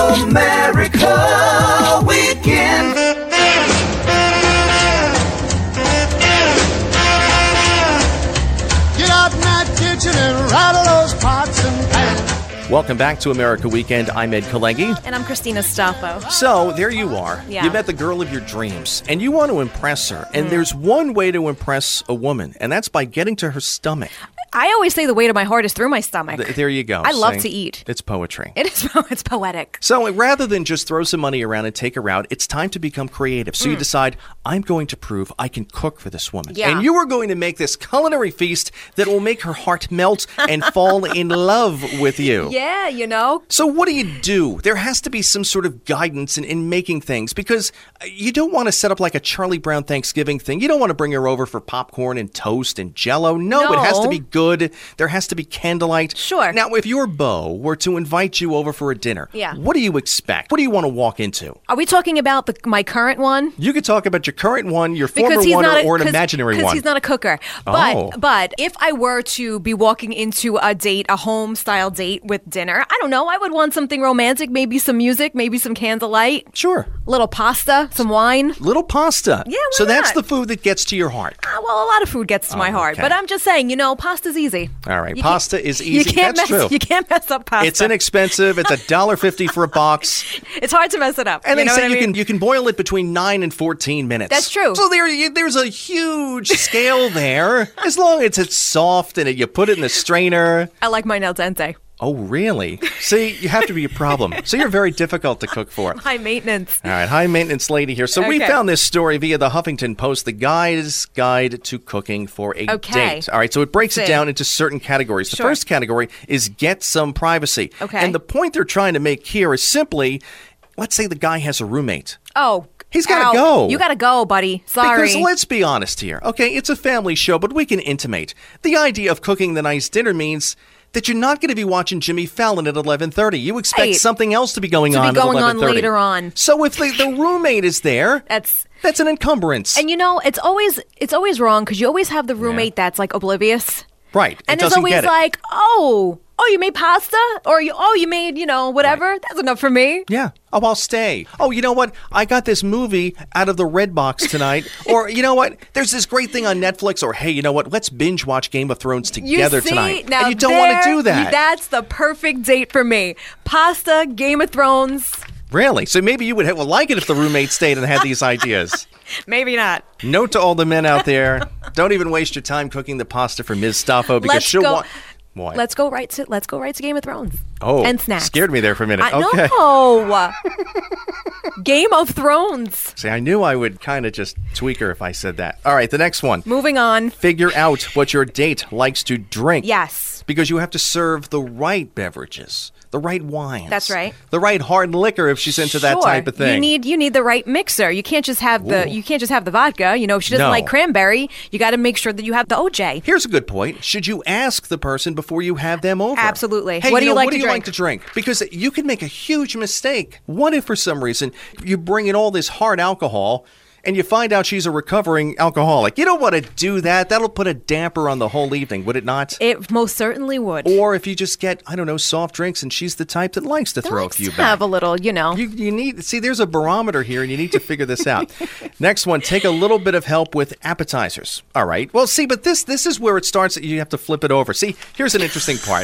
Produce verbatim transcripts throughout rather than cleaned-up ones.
America Weekend. Get out in that kitchen and rattle those pots and pans. Welcome back to America Weekend. I'm Ed Kalengi. And I'm Christina Staffo. So, there you are. Yeah. You met the girl of your dreams, and you want to impress her. And mm. there's one way to impress a woman, and that's by getting to her stomach. I always say the way to my heart is through my stomach. Th- there you go. I love See, to eat. It's poetry. It is. It's poetic. So rather than just throw some money around and take her out, it's time to become creative. So mm. you decide, I'm going to prove I can cook for this woman. Yeah. And you are going to make this culinary feast that will make her heart melt and fall in love with you. Yeah, you know. So what do you do? There has to be some sort of guidance in, in making things, because you don't want to set up like a Charlie Brown Thanksgiving thing. You don't want to bring her over for popcorn and toast and Jell-O. No, no. It has to be good. There has to be candlelight. Sure. Now, if your beau were to invite you over for a dinner, yeah. what do you expect? What do you want to walk into? Are we talking about the, my current one? You could talk about your current one, your former because he's one, not or, a, or an imaginary one. Because he's not a cooker. But, oh. but if I were to be walking into a date, a home-style date with dinner, I don't know, I would want something romantic, maybe some music, maybe some candlelight. Sure. Little pasta, some wine. Little pasta. Yeah, why So that's not? the food that gets to your heart. Uh, well, a lot of food gets to Oh, my heart. okay. But I'm just saying, you know, pasta's easy. All right, You pasta can't- is easy. You can't That's mess, true. You can't mess up pasta. It's inexpensive. It's one dollar fifty for a box. It's hard to mess it up. And you they know say what I you mean? can you can boil it between nine and fourteen minutes. That's true. So there you, there's a huge scale there. As long as it's soft and it, you put it in the strainer. I like mine al dente. Oh, really? See, you have to be a problem. So you're very difficult to cook for. High maintenance. All right, high maintenance lady here. So we Okay. found this story via the Huffington Post, the Guy's Guide to Cooking for a Okay. Date. All right, so it breaks it See. down into certain categories. The Sure. first category is get some privacy. Okay. And the point they're trying to make here is simply, let's say the guy has a roommate. Oh. He's gotta ow. go. You gotta go, buddy. Sorry. Because let's be honest here. Okay, it's a family show, but we can intimate. The idea of cooking the nice dinner means that you're not going to be watching Jimmy Fallon at eleven thirty. You expect Right. something else to be going To be on going at on eleven thirty. later on. So if the, the roommate is there, That's that's an encumbrance. and you know it's always it's always wrong because you always have the roommate that's like oblivious. right. And it it's doesn't always get it. like, oh, oh, you made pasta, or you, oh, you made, you know, whatever. That's enough for me. Yeah. Oh, I'll stay. Oh, you know what? I got this movie out of the Red Box tonight. Or, you know what? There's this great thing on Netflix. Or, hey, you know what? Let's binge watch Game of Thrones You together see, tonight. now and you don't want to there- do that. That's the perfect date for me. Pasta, Game of Thrones. Really? So maybe you would ha- well, like it if the roommate stayed and had these ideas. Maybe not. Note to all the men out there: don't even waste your time cooking the pasta for Miz Staffo because Let's she'll go. want. What? Let's go right to let's go right to Game of Thrones. Oh, and snacks. Scared me there for a minute. I, okay. No. Game of Thrones. See, I knew I would kind of just tweak her if I said that. All right, the next one. Moving on. Figure out what your date likes to drink. Yes. Because you have to serve the right beverages, the right wines. That's right. The right hard liquor if she's into that Sure. type of thing. You need you need the right mixer. You can't just have the Ooh. you can't just have the vodka. You know, if she doesn't No. like cranberry, you got to make sure that you have the O J. Here's a good point. Should you ask the person before you have them over? Absolutely. Hey, What do you know, like what to do you drink? like to drink? Because you can make a huge mistake. What if for some reason you bring in all this hard alcohol and you find out she's a recovering alcoholic? You don't want to do that. That'll put a damper on the whole evening, would it not? It most certainly would. Or if you just get, I don't know, soft drinks and she's the type that likes to throw Let's a few have back. a little, you know. You, you need, see, there's a barometer here and you need to figure this out. Next one, take a little bit of help with appetizers. All right. Well, see, but this this is where it starts that you have to flip it over. See, here's an interesting part.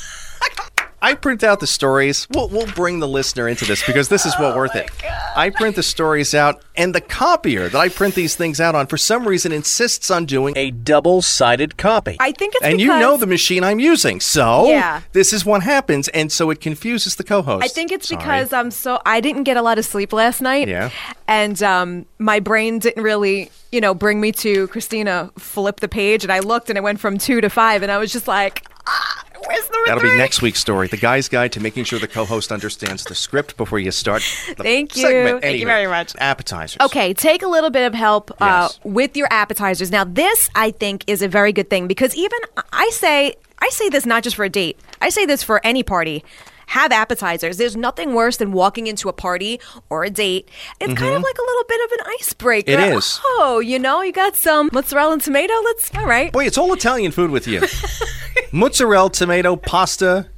I print out the stories. We'll, we'll bring the listener into this because this is what Oh worth it. I print the stories out, and the copier that I print these things out on, for some reason, insists on doing a double-sided copy. I think it's and you because- know the machine I'm using, so Yeah. this is what happens, and so it confuses the co-host. I think it's Sorry. because I'm so I didn't get a lot of sleep last night. Yeah. And um, my brain didn't really, you know, bring me to Christina flip the page, and I looked and it went from two to five, and I was just like, ah, where's number That'll three? be next week's story. The Guy's Guide to Making Sure the Co-Host Understands the Script Before You Start the Thank you. segment. Thank you Anyway, very much. Appetizers. Okay, take a little bit of help uh, Yes. with your appetizers. Now, this I think is a very good thing because even I say I say this not just for a date. I say this for any party. Have appetizers. There's nothing worse than walking into a party or a date. It's kind of like a little bit of an icebreaker. It is. Oh, you know, you got some mozzarella and tomato. Let's all right. Boy, it's all Italian food with you. Mozzarella, tomato, pasta.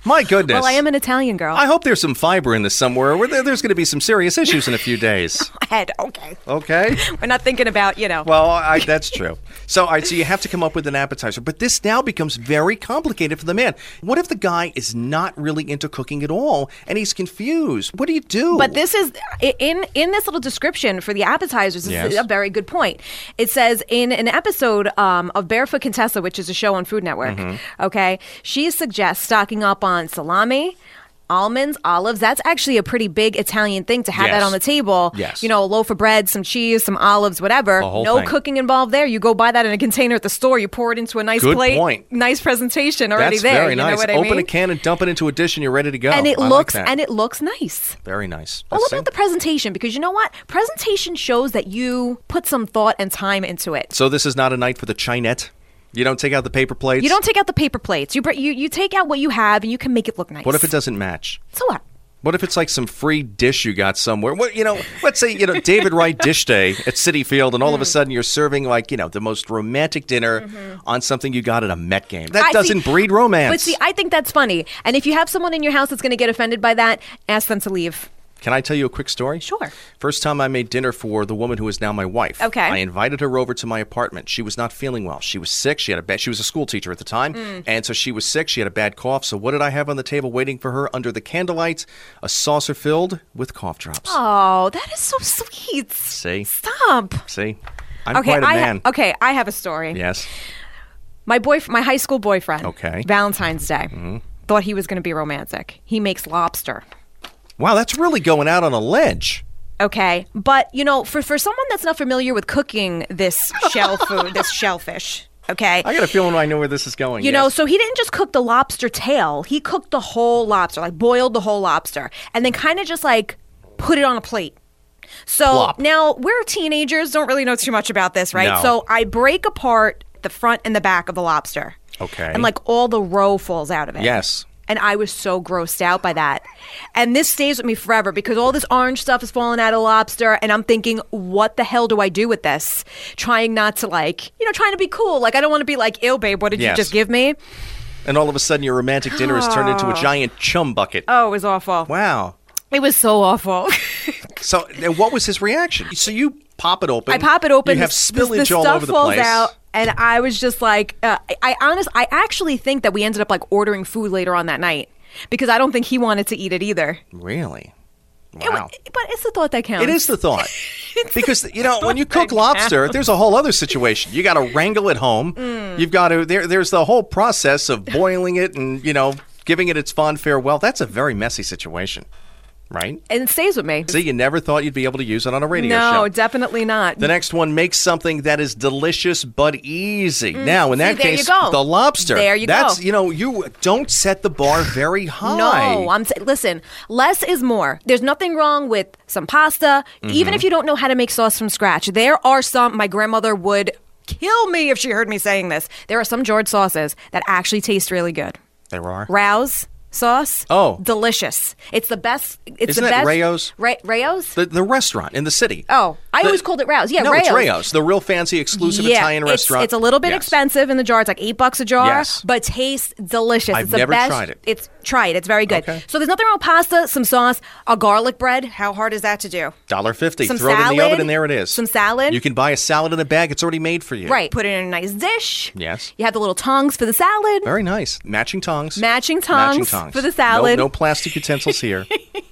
My goodness. Well, I am an Italian girl. I hope there's some fiber in this somewhere. Where there, there's going to be some serious issues in a few days. Head, okay. Okay. We're not thinking about, you know. Well, I, that's true. So, all right, so you have to come up with an appetizer. But this now becomes very complicated for the man. What if the guy is not really into cooking at all and he's confused? What do you do? But this is, in in this little description for the appetizers, this Yes. is a very good point. It says in an episode um, of Barefoot Contessa, which is a show on Food Network, Mm-hmm. okay, she suggests stocking up on salami, almonds, olives. That's actually a pretty big Italian thing to have Yes. that on the table. Yes. You know, a loaf of bread, some cheese, some olives, whatever. The whole no thing. cooking involved there. You go buy that in a container at the store. You pour it into a nice Good plate. point. Nice presentation already that's there. very you nice. know what I Open mean? a can and dump it into a dish and you're ready to go. and it I like looks that. and it looks nice. Very nice. All Let's about see. the presentation, because you know what? Presentation shows that you put some thought and time into it. So this is not a night for the chinette? You don't take out the paper plates? You don't take out the paper plates. You br- you you take out what you have and you can make it look nice. What if it doesn't match? So what? What if it's like some free dish you got somewhere? What you know? Let's say you know David Wright Dish Day at City Field, and all Mm. of a sudden you're serving like you know the most romantic dinner on something you got at a Met game. That Mm-hmm. I doesn't see- breed romance. But see, I think that's funny. And if you have someone in your house that's going to get offended by that, ask them to leave. Can I tell you a quick story? Sure. First time I made dinner for the woman who is now my wife. Okay. I invited her over to my apartment. She was not feeling well. She was sick. She had a bad. She was a school teacher at the time, Mm. and so she was sick. She had a bad cough. So what did I have on the table waiting for her under the candlelight? A saucer filled with cough drops. Oh, that is so sweet. See? Stop. See, I'm Okay, quite a I man. Ha- okay, I have a story. Yes. My boy, my high school boyfriend. Okay. Valentine's Day. Thought he was going to be romantic. He makes lobster. Wow, that's really going out on a ledge. Okay, but you know, for for someone that's not familiar with cooking this shell food, this shellfish, okay, I got a feeling I know where this is going. you know, yes. so he didn't just cook the lobster tail; he cooked the whole lobster, like boiled the whole lobster, and then kind of just like put it on a plate. So Plop. now we're teenagers, don't really know too much about this, right? No. So I break apart the front and the back of the lobster. Okay. And like all the roe falls out of it. Yes. And I was so grossed out by that. And this stays with me forever because all this orange stuff is falling out of the lobster. And I'm thinking, what the hell do I do with this? Trying not to like, you know, trying to be cool. Like, I don't want to be like, ew, babe, what did Yes. you just give me? And all of a sudden, your romantic dinner has turned into a giant chum bucket. Oh, it was awful. Wow. It was so awful. So, and what was his reaction? So you pop it open. I pop it open. You have the- spillage the all stuff over the falls place. out, and I was just like, uh, I, I honest, I actually think that we ended up like ordering food later on that night because I don't think he wanted to eat it either. Really? It wa- Wow. but it's the thought that counts. It is the thought. Because, you know, when you thought cook that lobster, counts. there's a whole other situation. You got to wrangle it home. Mm. You've got to, there, there's the whole process of boiling it and, you know, giving it its fond farewell. That's a very messy situation, right? And it stays with me. See, you never thought you'd be able to use it on a radio no, show. definitely not. The next one, makes something that is delicious but easy. Now, in that Mm. there you case, go. the lobster. There you That's, go. you know, you don't set the bar very high. No, I'm sa- listen. Less is more. There's nothing wrong with some pasta, Mm-hmm. even if you don't know how to make sauce from scratch. There are some. My grandmother would kill me if she heard me saying this. There are some George sauces that actually taste really good. There are. Rouse sauce. Oh. delicious! It's the best. It's Isn't the that best. Rayo's? Ra- Rayo's. The, the restaurant in the city. Oh, I The- always called it Rouse. Yeah, no, Rayo's. it's Rayo's, the real fancy, exclusive yeah, Italian it's, restaurant. It's a little bit Yes. expensive in the jar. It's like eight bucks a jar, Yes. but tastes delicious. I've it's the never best. tried it. It's try it. It's very good. Okay. So there's nothing wrong with pasta, some sauce, a garlic bread. How hard is that to do? one dollar fifty. Some Throw it in the salad, oven and there it is. some salad. You can buy a salad in a bag. It's already made for you. Right. Put it in a nice dish. Yes. You have the little tongs for the salad. Very nice. Matching tongs. Matching tongs Matching tongs. for the salad. No, no plastic utensils here.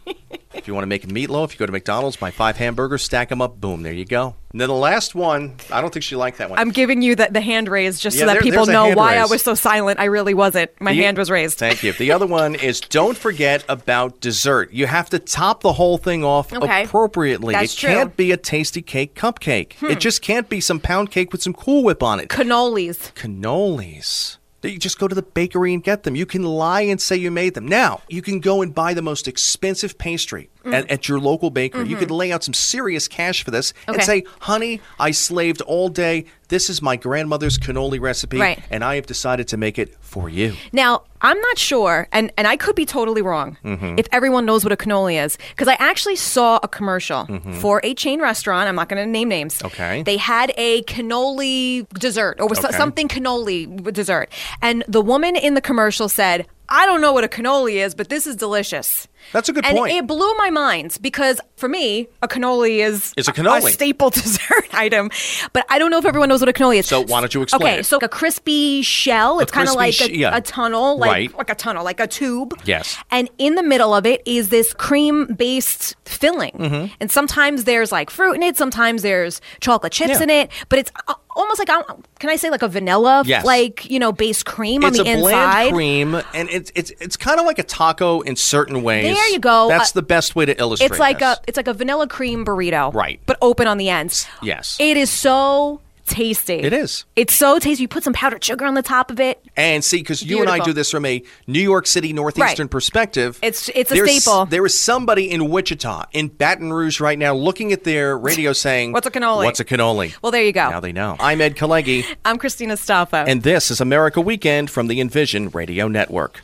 If you want to make a meatloaf, you go to McDonald's, buy five hamburgers, stack them up, boom, there you go. And then the last one, I don't think she liked that one. I'm giving you the, the hand raise just Yeah, so that there- people there's a know hand why I raise. was so silent. I really wasn't. My The- hand was raised. Thank you. The other one is don't forget about dessert. You have to top the whole thing off Okay. appropriately. That's it true. can't be a tasty cake cupcake. It just can't be some pound cake with some Cool Whip on it. Cannolis. Cannolis. You just go to the bakery and get them. You can lie and say you made them. Now, you can go and buy the most expensive pastry Mm. at, at your local bakery. You can lay out some serious cash for this and Okay. say, honey, I slaved all day. This is my grandmother's cannoli recipe, Right. and I have decided to make it for you. Now, I'm not sure, and, and I could be totally wrong Mm-hmm. if everyone knows what a cannoli is, because I actually saw a commercial for a chain restaurant. I'm not going to name names. Mm-hmm. Okay. They had a cannoli dessert, or was so- Okay. something cannoli dessert. And the woman in the commercial said, I don't know what a cannoli is, but this is delicious. That's a good and point. it blew my mind because for me, a cannoli is It's a cannoli. a staple dessert item. But I don't know if everyone knows what a cannoli is. So why don't you explain Okay, it? so a crispy shell. It's kind of crispy like sh- a, yeah. a tunnel, like Right. like a tunnel, like a tube. Yes. And in the middle of it is this cream-based filling. Mm-hmm. And sometimes there's like fruit in it. Sometimes there's chocolate chips Yeah. in it. But it's uh, almost like, uh, can I say like a vanilla, Yes. like, you know, based cream It's on the a bland inside? cream, and it's it's it's kind of like a taco in certain ways. There you go. That's Uh, the best way to illustrate. It's like this. a it's like a vanilla cream burrito, Right. But open on the ends. Yes. It is so tasty. It is. It's so tasty. You put some powdered sugar on the top of it. And see, because you and I Beautiful. do this from a New York City northeastern Right. perspective, It's- it's a there's- staple. There is somebody in Wichita, in Baton Rouge right now, looking at their radio saying, What's a cannoli? What's a cannoli? Well, there you go. Now they know. I'm Ed Kalegi, I'm Christina Staffa. and this is America Weekend from the Envision Radio Network.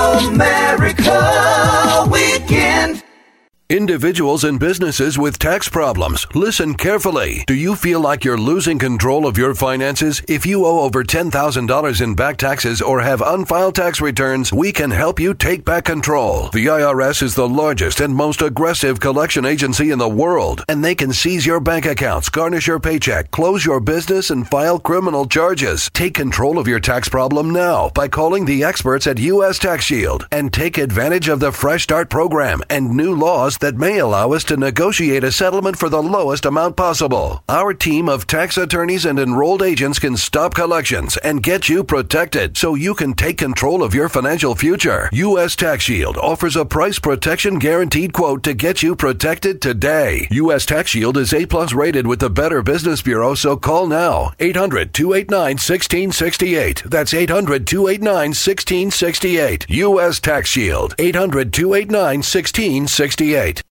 America Weekend. Individuals and businesses with tax problems, listen carefully. Do you feel like you're losing control of your finances? If you owe over ten thousand dollars in back taxes or have unfiled tax returns, we can help you take back control. The I R S is the largest and most aggressive collection agency in the world, and they can seize your bank accounts, garnish your paycheck, close your business, and file criminal charges. Take control of your tax problem now by calling the experts at U S Tax Shield and take advantage of the Fresh Start program and new laws that may allow us to negotiate a settlement for the lowest amount possible. Our team of tax attorneys and enrolled agents can stop collections and get you protected so you can take control of your financial future. U S Tax Shield offers a price protection guaranteed quote to get you protected today. U S Tax Shield is A plus rated with the Better Business Bureau, so call now. eight hundred, two eight nine, one six six eight. That's eight hundred, two eight nine, one six six eight. U S Tax Shield. eight hundred, two eight nine, one six six eight.